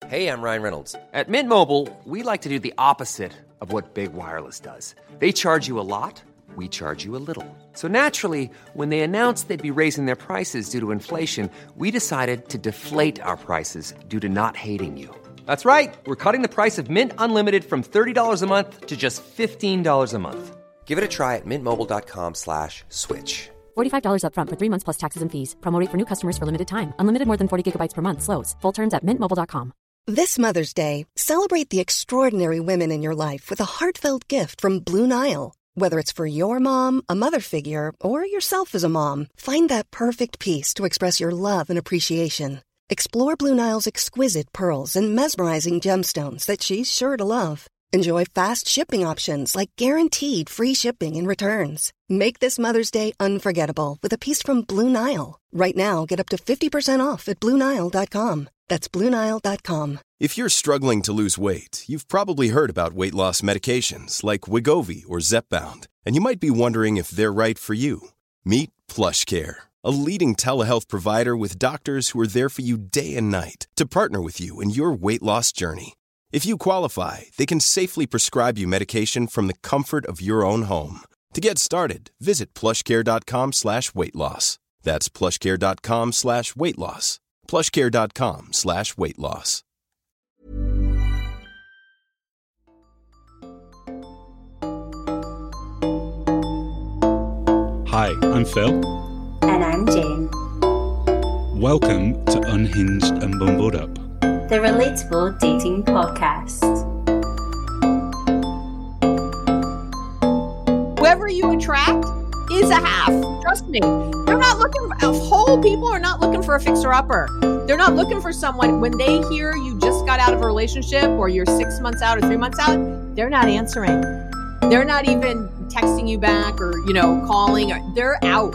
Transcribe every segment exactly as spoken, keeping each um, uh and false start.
Hey, I'm Ryan Reynolds. At Mint Mobile, we like to do the opposite of what Big Wireless does. They charge you a lot, we charge you a little. So naturally, when they announced they'd be raising their prices due to inflation, we decided to deflate our prices due to not hating you. That's right. We're cutting the price of Mint Unlimited from thirty dollars a month to just fifteen dollars a month. Give it a try at mintmobile.com slash switch. forty-five dollars up front for three months plus taxes and fees. Promo rate for new customers for limited time. Unlimited more than forty gigabytes per month slows. Full terms at mint mobile dot com. This Mother's Day, celebrate the extraordinary women in your life with a heartfelt gift from Blue Nile. Whether it's for your mom, a mother figure, or yourself as a mom, find that perfect piece to express your love and appreciation. Explore Blue Nile's exquisite pearls and mesmerizing gemstones that she's sure to love. Enjoy fast shipping options like guaranteed free shipping and returns. Make this Mother's Day unforgettable with a piece from Blue Nile. Right now, get up to fifty percent off at blue nile dot com. That's blue nile dot com. If you're struggling to lose weight, you've probably heard about weight loss medications like Wegovy or Zepbound, and you might be wondering if they're right for you. Meet PlushCare, a leading telehealth provider with doctors who are there for you day and night to partner with you in your weight loss journey. If you qualify, they can safely prescribe you medication from the comfort of your own home. To get started, visit plushcare.com slash weight loss. That's plushcare.com slash weight loss. plushcare.com slash weight loss. Hi, I'm Phil. And I'm Jane. Welcome to Unhinged and Bumbled Up, the relatable dating podcast. Whoever you attract is a half. Trust me. They're not looking for, whole people are not looking for a fixer-upper. They're not looking for someone, when they hear you just got out of a relationship or you're six months out or three months out, they're not answering. They're not even texting you back or, you know, calling. They're out.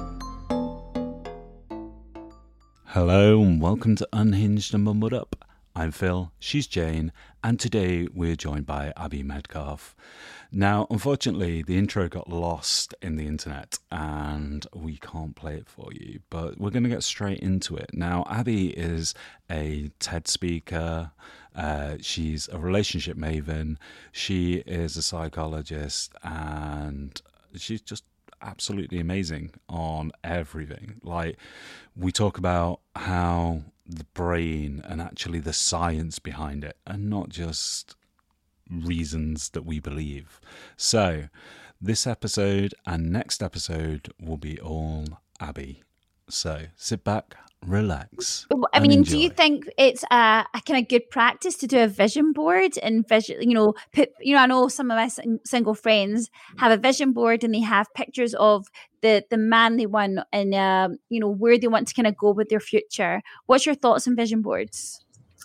Hello and welcome to Unhinged and Bumbled Up. I'm Phil, she's Jane, and today we're joined by Abby Medcalf. Now, unfortunately, the intro got lost in the internet and we can't play it for you, but we're going to get straight into it. Now, Abby is a TED speaker, uh, she's a relationship maven, she is a psychologist, and she's just absolutely amazing on everything. Like, we talk about how the brain and actually the science behind it, and not just reasons that we believe. So this episode and next episode will be all Abby. So sit back, relax. I mean, enjoy. Do you think it's a, a kind of good practice to do a vision board and vision, you know, put, you know, I know some of my sing- single friends have a vision board and they have pictures of the, the man they want and, um, you know, where they want to kind of go with their future. What's your thoughts on vision boards?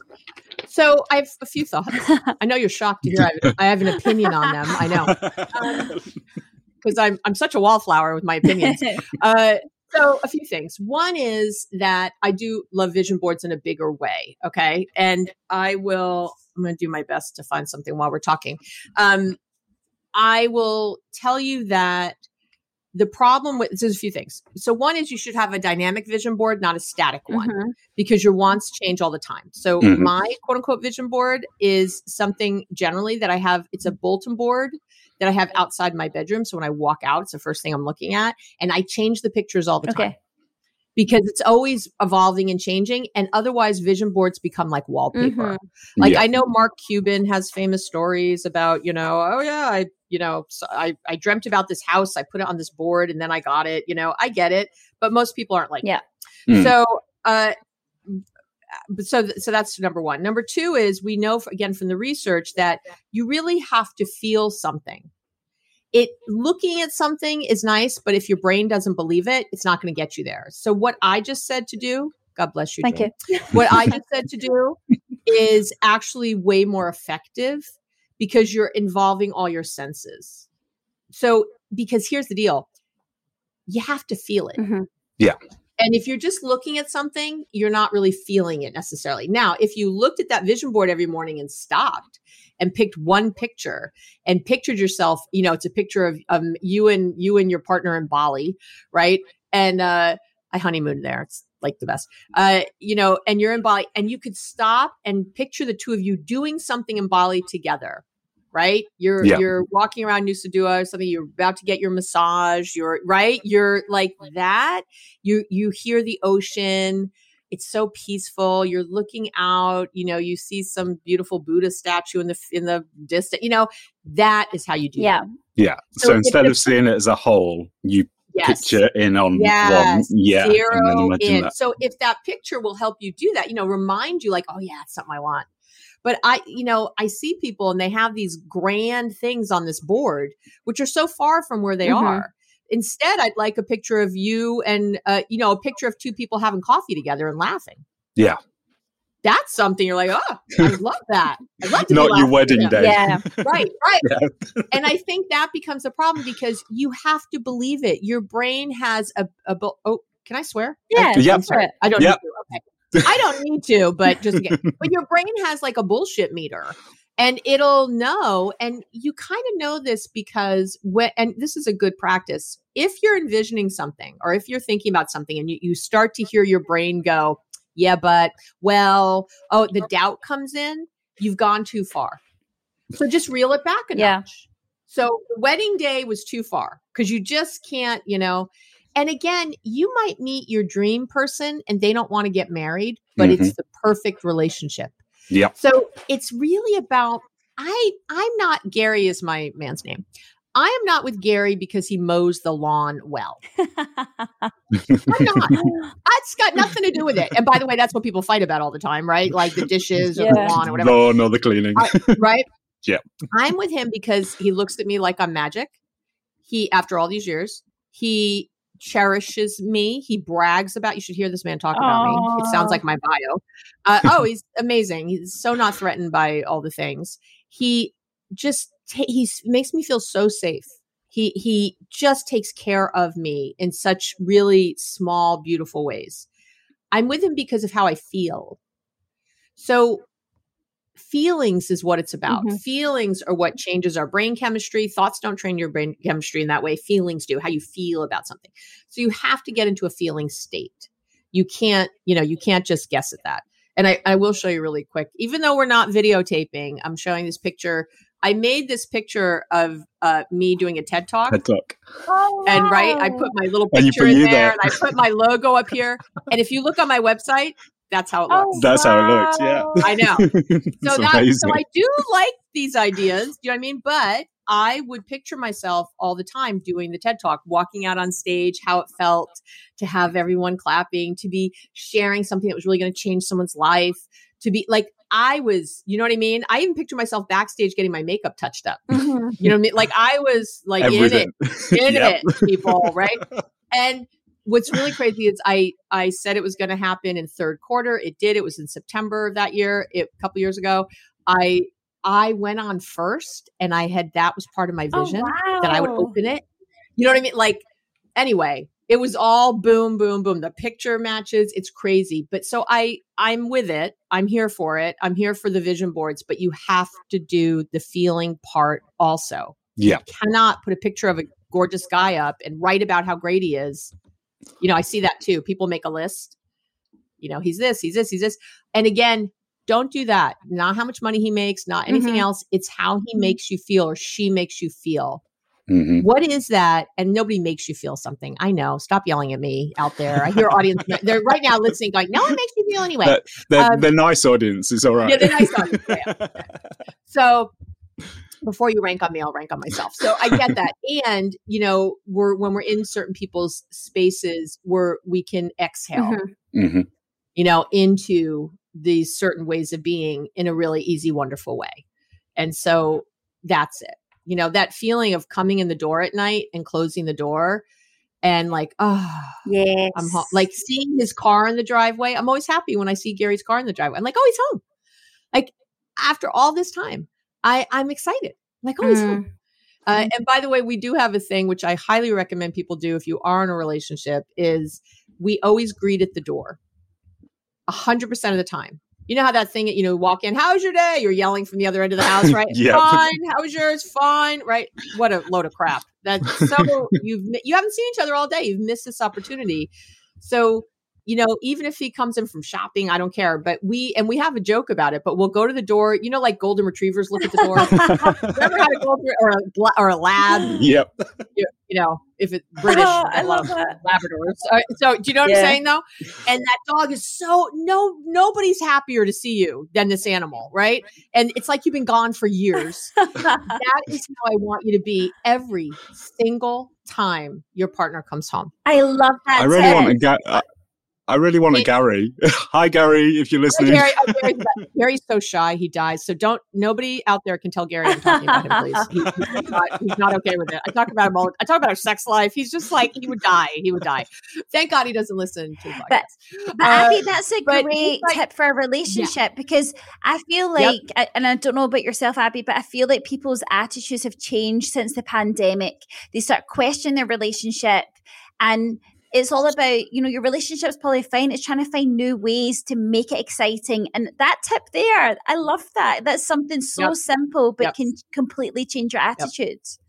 So I have a few thoughts. I know you're shocked to hear I have, I have an opinion on them. I know. Because um, I'm, I'm such a wallflower with my opinions. Uh, So a few things. One is that I do love vision boards in a bigger way. Okay. And I will, I'm going to do my best to find something while we're talking. Um, I will tell you that the problem with, there's a few things. So one is you should have a dynamic vision board, not a static one, mm-hmm. because your wants change all the time. So mm-hmm. my quote unquote vision board is something generally that I have. It's a bulletin board that I have outside my bedroom. So when I walk out, it's the first thing I'm looking at. And I change the pictures all the time. Okay. Because it's always evolving and changing. And otherwise, vision boards become like wallpaper. Mm-hmm. Like yeah. I know Mark Cuban has famous stories about, you know, oh yeah, I, you know, so I, I dreamt about this house. I put it on this board and then I got it. You know, I get it. But most people aren't like yeah. that. Mm. So, uh, so, so that's number one. Number two is we know, again, from the research that you really have to feel something. It looking at something is nice, but if your brain doesn't believe it, it's not going to get you there. So what I just said to do, God bless you. Thank Jane. you. What I just said to do is actually way more effective because you're involving all your senses. So, because here's the deal, you have to feel it. Mm-hmm. Yeah. And if you're just looking at something, you're not really feeling it necessarily. Now, if you looked at that vision board every morning and stopped and picked one picture and pictured yourself, you know, it's a picture of um, you and you and your partner in Bali, right? And uh, I honeymooned there. It's like the best, uh, you know, and you're in Bali and you could stop and picture the two of you doing something in Bali together, right? You're, Yeah. you're walking around Nusa Dua or something, you're about to get your massage, you're right. You're like that. You, you hear the ocean. It's so peaceful. You're looking out, you know, you see some beautiful Buddha statue in the, in the distance, you know, that is how you do Yeah. that. Yeah. So, So instead if of seeing it as a whole, you Yes. picture in on one. Yes. Yeah. and then Zero imagine in. that. So if that picture will help you do that, you know, remind you like, oh yeah, it's something I want. But I, you know, I see people and they have these grand things on this board, which are so far from where they Mhm. are. Instead, I'd like a picture of you and, uh, you know, a picture of two people having coffee together and laughing. Yeah. That's something you're like, oh, I would love that. I'd love to be Not your laughing wedding with them. day. Yeah. Right, right. Yeah. And I think that becomes a problem because you have to believe it. Your brain has a, a bu- oh, can I swear? Yeah. Yep. I'm sorry. I don't Yep. need to. Okay. I don't need to, but just again, but your brain has like a bullshit meter and it'll know. And you kind of know this because when, and this is a good practice. If you're envisioning something or if you're thinking about something and you, you start to hear your brain go, yeah, but well, oh, the doubt comes in, you've gone too far. So just reel it back a Yeah. notch. So the wedding day was too far because you just can't, you know. And again, you might meet your dream person and they don't want to get married, but Mhm. it's the perfect relationship. Yep. So it's really about, I, I'm not, Gary is my man's name. I am not with Gary because he mows the lawn well. I'm not. It's got nothing to do with it. And by the way, that's what people fight about all the time, right? Like the dishes or the Yeah. lawn or whatever. Lawn or the cleaning. I- right? Yeah. I'm with him because he looks at me like I'm magic. He, after all these years, he cherishes me. He brags about, you should hear this man talk about me. It sounds like my bio. Uh, oh, he's amazing. He's so not threatened by all the things. He just, ta- he makes me feel so safe. He, he just takes care of me in such really small, beautiful ways. I'm with him because of how I feel. So feelings is what it's about. Mhm. Feelings are what changes our brain chemistry. Thoughts don't train your brain chemistry in that way. Feelings do, how you feel about something. So you have to get into a feeling state. You can't, you know, you can't just guess at that. And I, I will show you really quick, even though we're not videotaping, I'm showing this picture. I made this picture of uh, me doing a TED Talk. TED Talk. Oh, And right, I wow. put my little And you picture put in you there, there. and I put my logo up here. And if you look on my website, that's how it looks. Oh, That's how it looks. Yeah. wow. I know. It's So that, amazing. so I do like these ideas. Do you know what I mean? But I would picture myself all the time doing the TED Talk, walking out on stage, how it felt to have everyone clapping, to be sharing something that was really going to change someone's life, to be like, I was, you know what I mean? I even picture myself backstage getting my makeup touched up. Mhm. You know what I mean? Like I was like Everything. in it, in Yep. it, people, right? And what's really crazy is I I said it was going to happen in third quarter. It did. It was in September of that year, it, a couple years ago. I I went on first, and I had that was part of my Oh, vision that I would wow. open it. You know what I mean? Like anyway, it was all boom, boom, boom. The picture matches. It's crazy. But so I I'm with it. I'm here for it. I'm here for the vision boards. But you have to do the feeling part also. Yeah. You cannot put a picture of a gorgeous guy up and write about how great he is. You know, I see that too. People make a list. You know, he's this, he's this, he's this. And again, don't do that. Not how much money he makes, not anything Mhm. else. It's how he makes you feel or she makes you feel. Mhm. What is that? And nobody makes you feel something. I know. Stop yelling at me out there. I hear audience. They're right now listening going, no, it makes you feel anyway. They're, they're, Um, they're nice audience. It's all right. Yeah, they're nice audience. Yeah. So before you rank on me, I'll rank on myself. So I get that. And, you know, we're when we're in certain people's spaces where we can exhale, Mhm. Mhm. you know, into these certain ways of being in a really easy, wonderful way. And so that's it. You know, that feeling of coming in the door at night and closing the door and like, oh, Yes. I'm home. Like seeing his car in the driveway. I'm always happy when I see Gary's car in the driveway. I'm like, oh, he's home. Like after all this time, I, I'm excited. Like, oh, he's home. Uh, and by the way, we do have a thing, which I highly recommend people do if you are in a relationship, is we always greet at the door a hundred percent of the time. You know how that thing, you know, walk in, how's your day? You're yelling from the other end of the house, right? Yep. Fine. How was yours? Fine. Right. What a load of crap. That's so you've, you haven't seen each other all day. You've missed this opportunity. So, you know, even if he comes in from shopping, I don't care. But we, and we have a joke about it, but we'll go to the door, you know, like golden retrievers look at the door. You ever had a golden or a, or a lab? Yep. You, you know, if it's British, Oh, I I love love that. Labradors. Uh, so do you know what Yeah. I'm saying though? And that dog is so, no, nobody's happier to see you than this animal, right? And it's like you've been gone for years. That is how I want you to be every single time your partner comes home. I love that. I really tip. want a Ga- I- I really want a It- Gary. Hi, Gary, if you're listening. Gary, oh, Gary's, Gary's so shy, he dies. So don't, nobody out there can tell Gary I'm talking about him, please. He, he's, not, he's not okay with it. I talk about him all, I talk about our sex life. He's just like, he would die. He would die. Thank God he doesn't listen to the podcast. But, but Uh, Abby, that's a but great he's like- tip for a relationship because I feel Yep. like, a- and I don't know about yourself, Abby, but I feel like people's attitudes have changed since the pandemic. They start questioning their relationship, and it's all about, you know, your relationship's probably fine. It's trying to find new ways to make it exciting. And that tip there, I love that. That's something so Yep. simple, but Yep. can completely change your attitudes.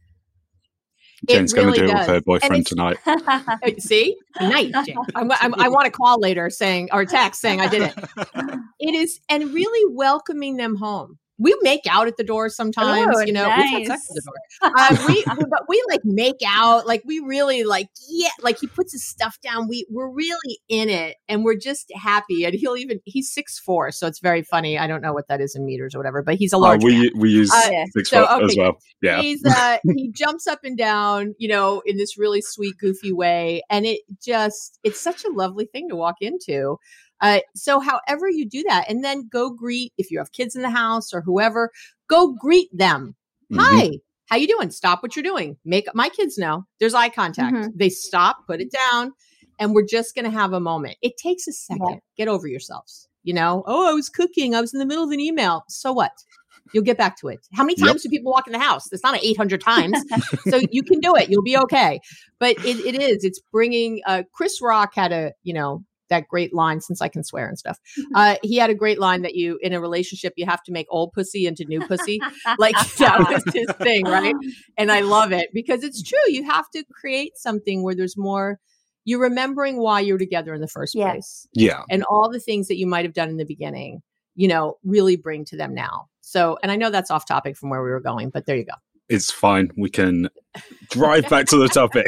Jane's It going really to deal does. with her And boyfriend it's- tonight. Uh, See, night. Jane. I'm, I'm, I want a call later saying, or text saying I did it. It is, and really welcoming them home. We make out at the door sometimes, Oh, you know. We've had sex nice. at the door. Uh, we, but we like make out, like we really like, yeah, like he puts his stuff down. We we're really in it, and we're just happy. And he'll even he's six four, so it's very funny. I don't know what that is in meters or whatever, but he's a Oh, large. man. we we use Uh, six so, foot as okay. well. Yeah. He's uh he jumps up and down, you know, in this really sweet, goofy way. And it just it's such a lovely thing to walk into. Uh so however you do that, and then go greet if you have kids in the house or whoever, go greet them. Mhm. Hi, how you doing? Stop what you're doing. Make my kids know. There's eye contact. Mhm. They stop, put it down, and we're just gonna have a moment. It takes a second. Yeah. Get over yourselves. You know, oh, I was cooking, I was in the middle of an email. So what? You'll get back to it. How many Yep. times do people walk in the house? It's not eight hundred times. So you can do it. You'll be okay. But it, it is, it's bringing, uh, Chris Rock had a, you know, that great line, since I can swear and stuff. Uh, he had a great line that you, in a relationship, you have to make old pussy into new pussy. Like that was his thing, right? And I love it because it's true. You have to create something where there's more, you're remembering why you're together in the first Yeah. place. Yeah. And all the things that you might have done in the beginning, you know, really bring to them now. So, and I know that's off topic from where we were going, but there you go. It's fine. We can drive back to the topic.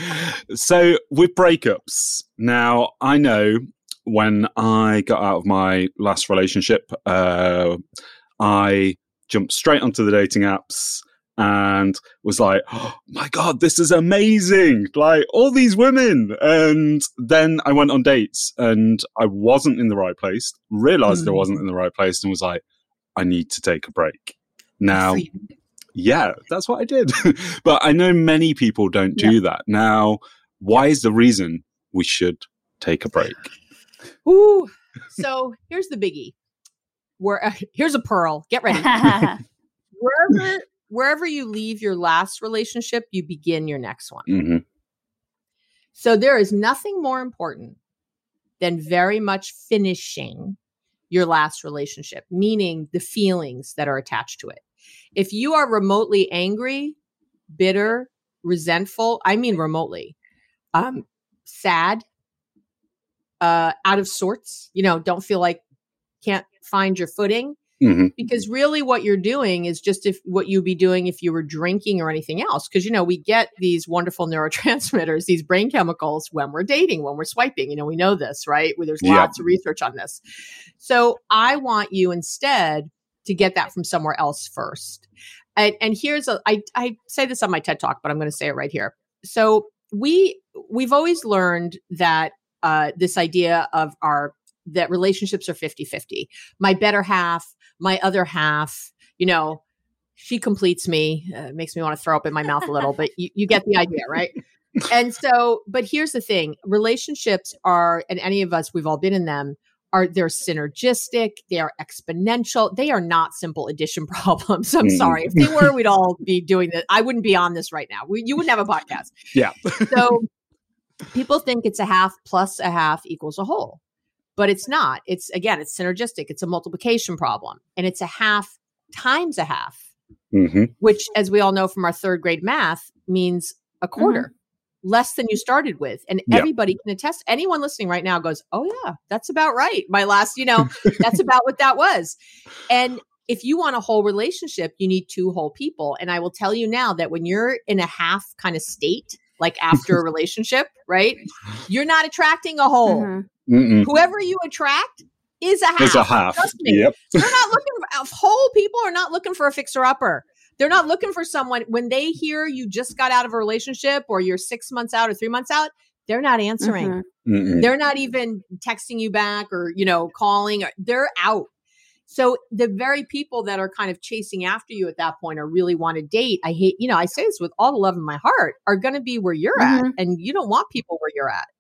So, with breakups, now I know when I got out of my last relationship, uh, I jumped straight onto the dating apps and was like, oh my God, this is amazing. Like all these women. And then I went on dates and I wasn't in the right place, realized I Mm. wasn't in the right place, and was like, I need to take a break. Now, For you. yeah, that's what I did. But I know many people don't do that. Now, why is the reason we should take a break? Ooh. So here's the biggie. Where uh, here's a pearl. Get ready. Wherever wherever you leave your last relationship, you begin your next one. hmm So there is nothing more important than very much finishing your last relationship, meaning the feelings that are attached to it. If you are remotely angry, bitter, resentful, I mean remotely, um, sad, uh, out of sorts, you know, don't feel like can't find your footing, hmm because really what you're doing is just if what you'd be doing if you were drinking or anything else. Because, you know, we get these wonderful neurotransmitters, these brain chemicals when we're dating, when we're swiping, you know, we know this, right? Well, there's Yeah. lots of research on this. So I want you instead to get that from somewhere else first. And, and here's a, I, I say this on my TED Talk, but I'm going to say it right here. So we, we've always learned that uh, this idea of our, that relationships are fifty-fifty. My better half, my other half, you know, she completes me. Uh, it makes me want to throw up in my mouth a little, but you, you get the idea, right? And so, but here's the thing. Relationships are, and any of us, we've all been in them, are they're synergistic, they are exponential. They are not simple addition problems. I'm Mm. sorry. If they were, we'd all be doing this. I wouldn't be on this right now. We, you wouldn't have a podcast. Yeah. So people think it's a half plus a half equals a whole, but it's not. It's, again, it's synergistic. It's a multiplication problem, and it's a half times a half, hmm which, as we all know from our third grade math, means a quarter. less than you started with. And Yeah. everybody can attest. Anyone listening right now goes, oh yeah, that's about right. My last, you know, that's about what that was. And if you want a whole relationship, you need two whole people. And I will tell you now that when you're in a half kind of state, like after a relationship, right? You're not attracting a whole. Mm-hmm. Mm-mm. Whoever you attract is a half. It's a half. Trust me. Yep. They're not looking for, whole people are not looking for a fixer upper. They're not looking for someone when they hear you just got out of a relationship or you're six months out or three months out, they're not answering. Mm-mm. They're not even texting you back or, you know, calling. Or, they're out. So the very people that are kind of chasing after you at that point or really want to date, I hate, you know, I say this with all the love in my heart, are going to be where you're Mm-hmm. at. And you don't want people where you're at.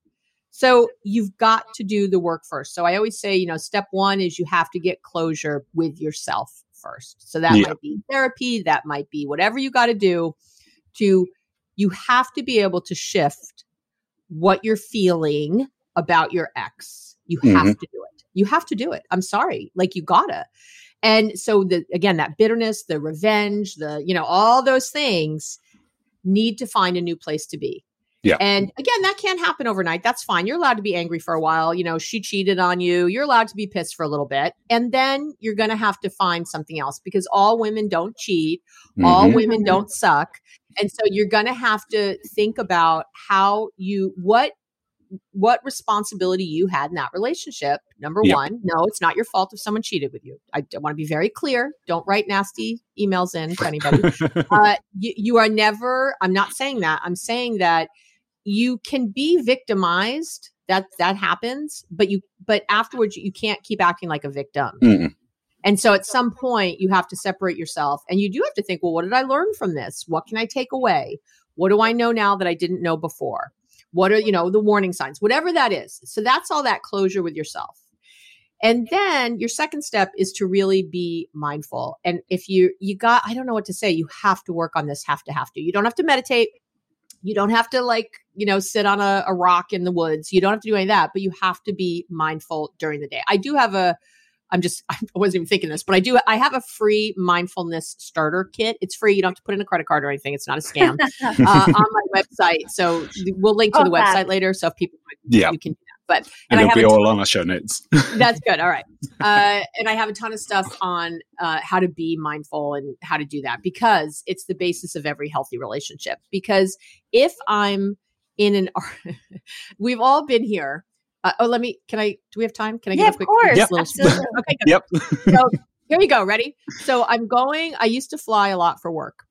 So you've got to do the work first. So I always say, you know, step one is you have to get closure with yourself first. So that Yeah. might be therapy. That might be whatever you got to do to, you have to be able to shift what you're feeling about your ex. You have Mhm. to do it. You have to do it. I'm sorry. Like you gotta. And so the, again, that bitterness, the revenge, the, you know, all those things need to find a new place to be. Yeah. And again, that can't happen overnight. That's fine. You're allowed to be angry for a while. You know, she cheated on you. You're allowed to be pissed for a little bit. And then you're going to have to find something else because all women don't cheat. All Mhm. women don't suck. And so you're going to have to think about how you, what, what responsibility you had in that relationship. Number Yep. one, no, it's not your fault if someone cheated with you. I want to be very clear. Don't write nasty emails in to anybody. uh, you, you are never, I'm not saying that. I'm saying that you can be victimized. That that happens, but you but afterwards you can't keep acting like a victim. Mm-mm. And so at some point you have to separate yourself and you do have to think, well, what did I learn from this? What can I take away? What do I know now that I didn't know before? What are, you know, the warning signs, whatever that is. So that's all that closure with yourself. And then your second step is to really be mindful. And if you, you got, I don't know what to say, you have to work on this, have to, have to, you don't have to meditate. You don't have to like, you know, sit on a, a rock in the woods. You don't have to do any of that, but you have to be mindful during the day. I do have a, I'm just, I wasn't even thinking this, but I do, I have a free mindfulness starter kit. It's free. You don't have to put in a credit card or anything. It's not a scam uh, on my website. So we'll link to Oh, the fab. website later. So if people, Yeah. you can do that. But, And I it'll have be a all ton- on our show notes. That's good. All right. Uh, and I have a ton of stuff on uh, how to be mindful and how to do that because it's the basis of every healthy relationship. Because if I'm in an, we've all been here. Uh, oh, let me, can I, do we have time? Can I Yeah, give of a quick course. just little- Absolutely. Okay, good. Yep. So here you go. Ready? So I'm going, I used to fly a lot for work.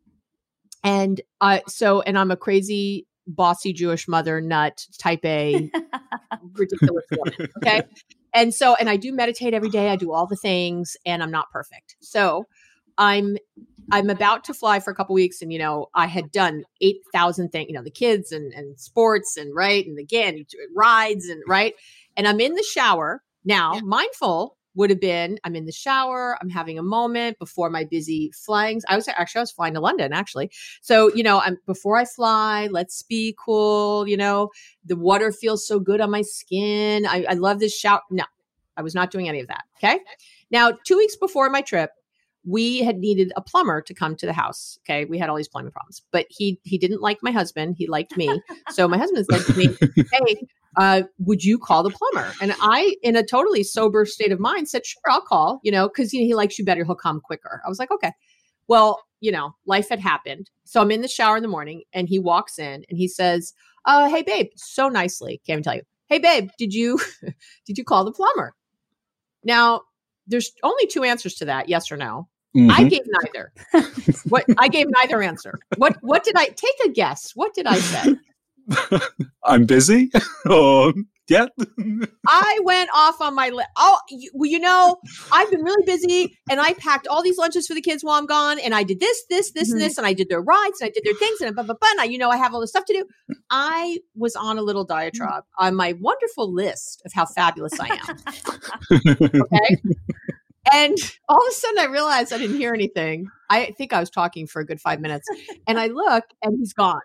And uh, so, and I'm a crazy, bossy Jewish mother, nut, type A, ridiculous woman. Okay. And so, and I do meditate every day. I do all the things and I'm not perfect. So I'm, I'm about to fly for a couple weeks and, you know, I had done eight thousand things, you know, the kids and, and sports and right. And again, rides and right. And I'm in the shower now, mindful would have been, I'm in the shower, I'm having a moment before my busy flyings. I was actually, I was flying to London actually. So, you know, I'm before I fly, let's be cool. You know, the water feels so good on my skin. I, I love this shower. No, I was not doing any of that. Okay. Now, two weeks before my trip, we had needed a plumber to come to the house. Okay. We had all these plumbing problems, but he, he didn't like my husband. He liked me. So my husband said to me, hey, uh, would you call the plumber? And I, in a totally sober state of mind, said, sure, I'll call, you know, cause you know, he likes you better. He'll come quicker. I was like, okay, well, you know, life had happened. So I'm in the shower in the morning and he walks in and he says, uh, hey babe, so nicely, can't even tell you. Hey babe, did you, did you call the plumber? Now there's only two answers to that. Yes or no. Mhm. I gave neither. What I gave neither answer. What, what did I take a guess? What did I say? I'm busy. or yeah. I went off on my, li- oh, you, well, you know, I've been really busy and I packed all these lunches for the kids while I'm gone. And I did this, this, this, Mhm. and this, and I did their rides and I did their things and blah, blah, blah. And I, you know, I have all this stuff to do. I was on a little diatribe on my wonderful list of how fabulous I am. Okay. And all of a sudden I realized I didn't hear anything. I think I was talking for a good five minutes and I look and he's gone.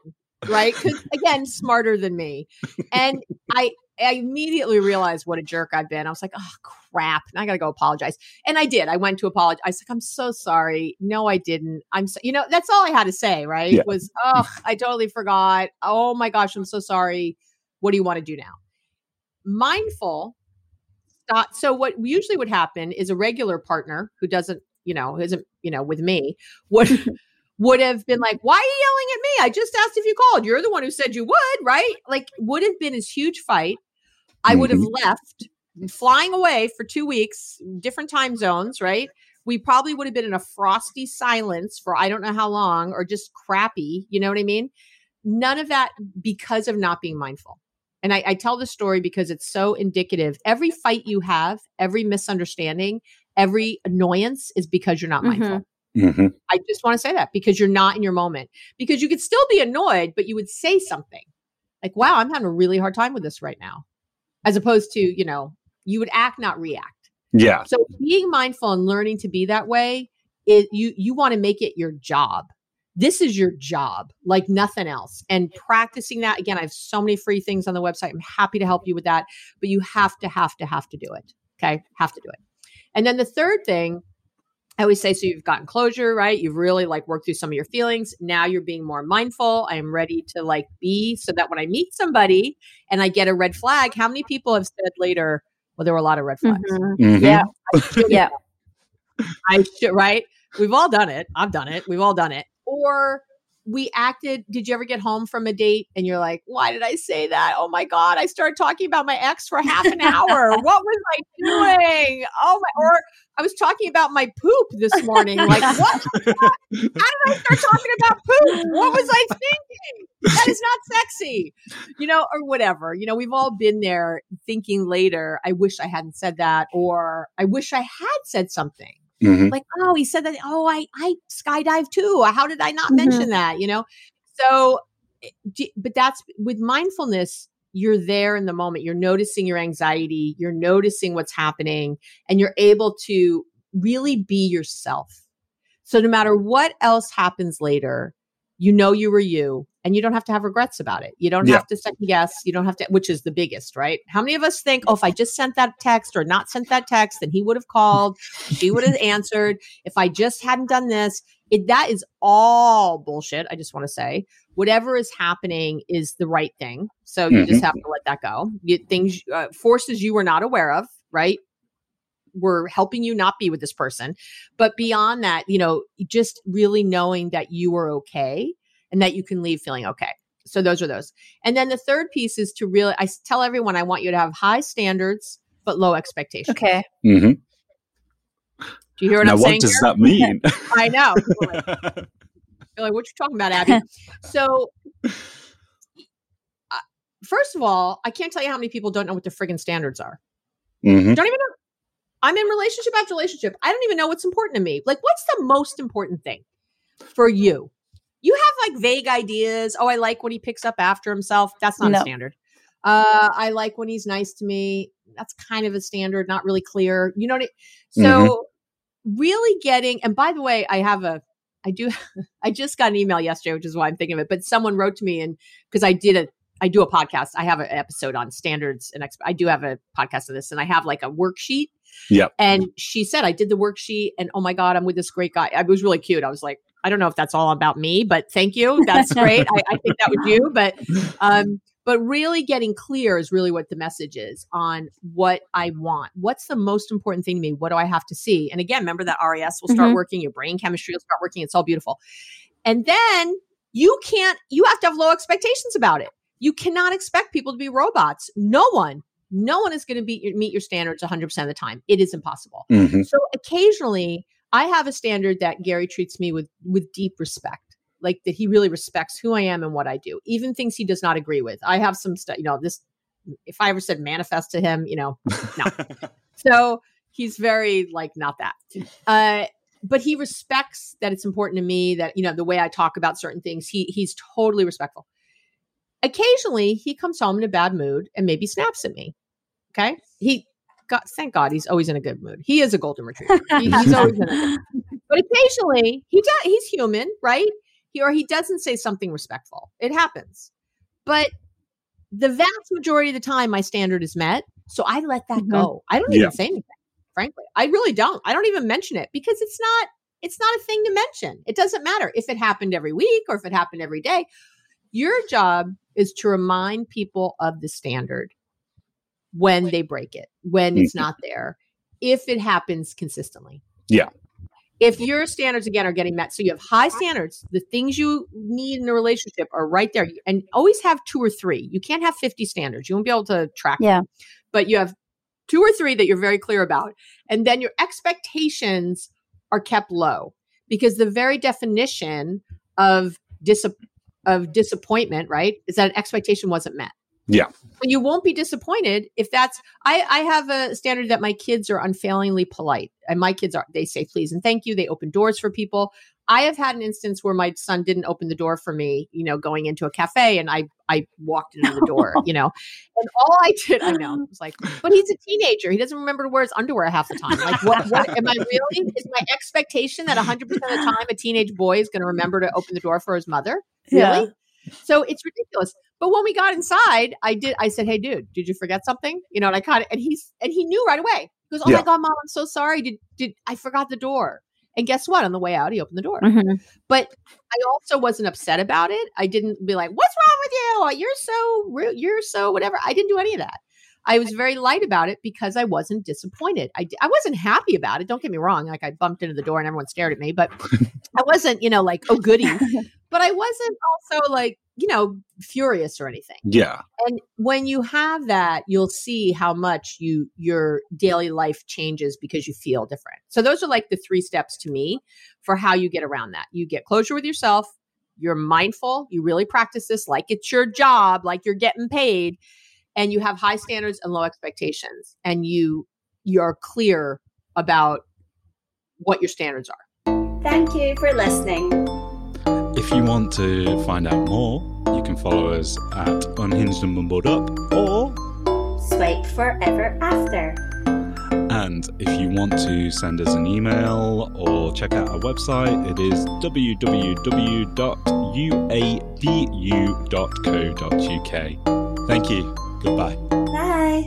right? Because again, smarter than me. And I, I immediately realized what a jerk I've been. I was like, oh, crap. Now I got to go apologize. And I did. I went to apologize. I was like, I'm so sorry. No, I didn't. I'm so, you know, that's all I had to say, right? Yeah. Was, oh, I totally forgot. Oh my gosh, I'm so sorry. What do you want to do now? Mindful. Stop. So what usually would happen is a regular partner who doesn't, you know, isn't, you know, with me would, would have been like, why are you yelling at me? I just asked if you called. You're the one who said you would, right? Like would have been this huge fight. I would have mm-hmm. left flying away for two weeks, different time zones, right? We probably would have been in a frosty silence for I don't know how long or just crappy. You know what I mean? None of that because of not being mindful. And I, I tell this story because it's so indicative. Every fight you have, every misunderstanding, every annoyance is because you're not mm-hmm. mindful. Mm-hmm. I just want to say that because you're not in your moment. Because you could still be annoyed, but you would say something like, wow, I'm having a really hard time with this right now. As opposed to, you know, you would act, not react. Yeah. So being mindful and learning to be that way, it, you you want to make it your job. This is your job, like nothing else. And practicing that, again, I have so many free things on the website. I'm happy to help you with that, but you have to, have to, have to do it. Okay. Have to do it. And then the third thing I always say, so you've gotten closure, right? You've really like worked through some of your feelings. Now you're being more mindful. I am ready to like be so that when I meet somebody and I get a red flag, how many people have said later, well, there were a lot of red flags. Mm-hmm. Mm-hmm. Yeah. I should, yeah. I should, right? We've all done it. I've done it. We've all done it. Or we acted, did you ever get home from a date and you're like, why did I say that? Oh my God, I started talking about my ex for half an hour. What was I doing? Oh my, or I was talking about my poop this morning. Like, what? How did I start talking about poop? What was I thinking? That is not sexy, you know, or whatever. You know, we've all been there thinking later, I wish I hadn't said that, or I wish I had said something. Mm-hmm. Like, oh, he said that. Oh, I, I skydive too. How did I not mm-hmm. mention that? You know? So, but that's with mindfulness, you're there in the moment. You're noticing your anxiety. You're noticing what's happening and you're able to really be yourself. So no matter what else happens later, you know, you were you and you don't have to have regrets about it. You don't yeah. have to second guess. You don't have to, which is the biggest, right? How many of us think, oh, if I just sent that text or not sent that text, then he would have called, she would have answered. If I just hadn't done this, it, that is all bullshit. I just want to say whatever is happening is the right thing. So you mm-hmm. just have to let that go. You, things, uh, forces you were not aware of, right? We're helping you not be with this person. But beyond that, you know, just really knowing that you are okay and that you can leave feeling okay. So those are those. And then the third piece is to really, I tell everyone, I want you to have high standards, but low expectations. Okay. Mm-hmm. Do you hear what now, I'm what saying? What does here? that mean? I know. Like, you're like, what you talking about, Abby? So uh, first of all, I can't tell you how many people don't know what the friggin' standards are. Mm-hmm. Don't even know. I'm in relationship after relationship. I don't even know what's important to me. Like, what's the most important thing for you? You have like vague ideas. Oh, I like when he picks up after himself. That's not no. a standard. Uh, I like when he's nice to me. That's kind of a standard, not really clear. You know what I mean? So mm-hmm. really getting, and by the way, I have a, I do, I just got an email yesterday, which is why I'm thinking of it, but someone wrote to me and because I did a, I do a podcast. I have an episode on standards and exp- I do have a podcast of this and I have like a worksheet. Yeah. And she said, I did the worksheet and oh my God, I'm with this great guy. It was really cute. I was like, I don't know if that's all about me, but thank you. That's great. I, I think that was you, but, um, but really getting clear is really what the message is on what I want. What's the most important thing to me? What do I have to see? And again, remember that R E S will start mm-hmm. working. Your brain chemistry will start working. It's all beautiful. And then you can't, you have to have low expectations about it. You cannot expect people to be robots. No one. No one is going to be, meet your standards one hundred percent of the time. It is impossible. Mm-hmm. So occasionally I have a standard that Gary treats me with, with deep respect, like that he really respects who I am and what I do, even things he does not agree with. I have some stuff, you know, this, if I ever said manifest to him, you know, no. So he's very like, not that, uh, but he respects that it's important to me that, you know, the way I talk about certain things, he he's totally respectful. Occasionally he comes home in a bad mood and maybe snaps at me. Okay. He got, thank God he's always in a good mood. He is a golden retriever. He, he's always in a good mood. But occasionally he does, he's human, right? he or he doesn't say something respectful. It happens. But the vast majority of the time, my standard is met. So I let that mm-hmm. go. I don't even yeah. say anything, frankly. I really don't. I don't even mention it because it's not, it's not a thing to mention. It doesn't matter if it happened every week or if it happened every day. Your job is to remind people of the standard when they break it, when it's not there, if it happens consistently. Yeah. If your standards, again, are getting met, so you have high standards, the things you need in a relationship are right there. And always have two or three. You can't have fifty standards. You won't be able to track yeah. them. But you have two or three that you're very clear about. And then your expectations are kept low because the very definition of, dis- of disappointment, right, is that an expectation wasn't met. Yeah. But you won't be disappointed if that's, I, I have a standard that my kids are unfailingly polite. And my kids are, they say please and thank you. They open doors for people. I have had an instance where my son didn't open the door for me, you know, going into a cafe and I, I walked into the door, you know, and all I did, I know, it was like, but he's a teenager. He doesn't remember to wear his underwear half the time. Like, what, what am I really, is my expectation that one hundred percent of the time a teenage boy is going to remember to open the door for his mother? Really? Yeah. So it's ridiculous. But when we got inside, I did, I said, hey, dude, did you forget something? You know, and I kind of, and he's, and he knew right away. He goes, oh yeah. my God, Mom, I'm so sorry. Did, did, I forgot the door. And guess what? On the way out, he opened the door. Mm-hmm. But I also wasn't upset about it. I didn't be like, what's wrong with you? You're so, you're so whatever. I didn't do any of that. I was very light about it because I wasn't disappointed. I, I wasn't happy about it. Don't get me wrong. Like I bumped into the door and everyone stared at me, but I wasn't, you know, like, oh, goody. But I wasn't also like, you know, furious or anything. Yeah. And when you have that, you'll see how much you, your daily life changes because you feel different. So those are like the three steps to me for how you get around that. You get closure with yourself. You're mindful. You really practice this like it's your job, like you're getting paid. And you have high standards and low expectations, and you you're clear about what your standards are. Thank you for listening. If you want to find out more, you can follow us at Unhinged and Mumbled Up or Swipe Forever After. And if you want to send us an email or check out our website, it is w w w dot u a d u dot co dot u k. Thank you. Goodbye. Bye.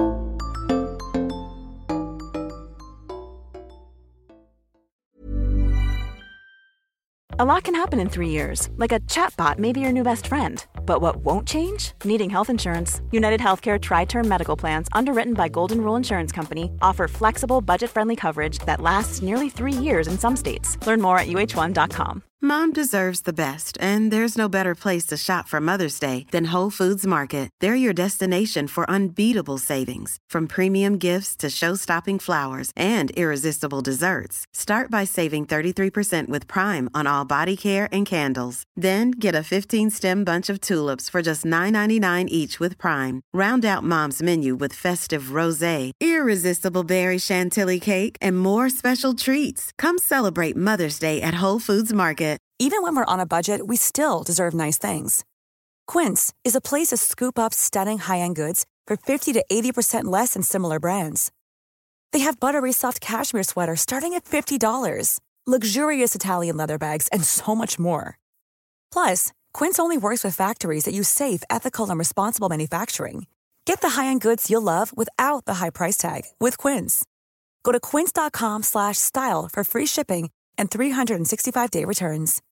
A lot can happen in three years, like a chatbot may be your new best friend. But what won't change? Needing health insurance. United Healthcare Tri-Term Medical Plans, underwritten by Golden Rule Insurance Company, offer flexible, budget-friendly coverage that lasts nearly three years in some states. Learn more at u h one dot com. Mom deserves the best, and there's no better place to shop for Mother's Day than Whole Foods Market. They're your destination for unbeatable savings, from premium gifts to show-stopping flowers and irresistible desserts. Start by saving thirty-three percent with Prime on all body care and candles. Then get a fifteen-stem bunch of tulips for just nine ninety-nine each with Prime. Round out Mom's menu with festive rosé, irresistible berry chantilly cake, and more special treats. Come celebrate Mother's Day at Whole Foods Market. Even when we're on a budget, we still deserve nice things. Quince is a place to scoop up stunning high-end goods for fifty to eighty percent less than similar brands. They have buttery soft cashmere sweaters starting at fifty dollars, luxurious Italian leather bags, and so much more. Plus, Quince only works with factories that use safe, ethical, and responsible manufacturing. Get the high-end goods you'll love without the high price tag with Quince. Go to quince dot com slash style for free shipping and three sixty-five day returns.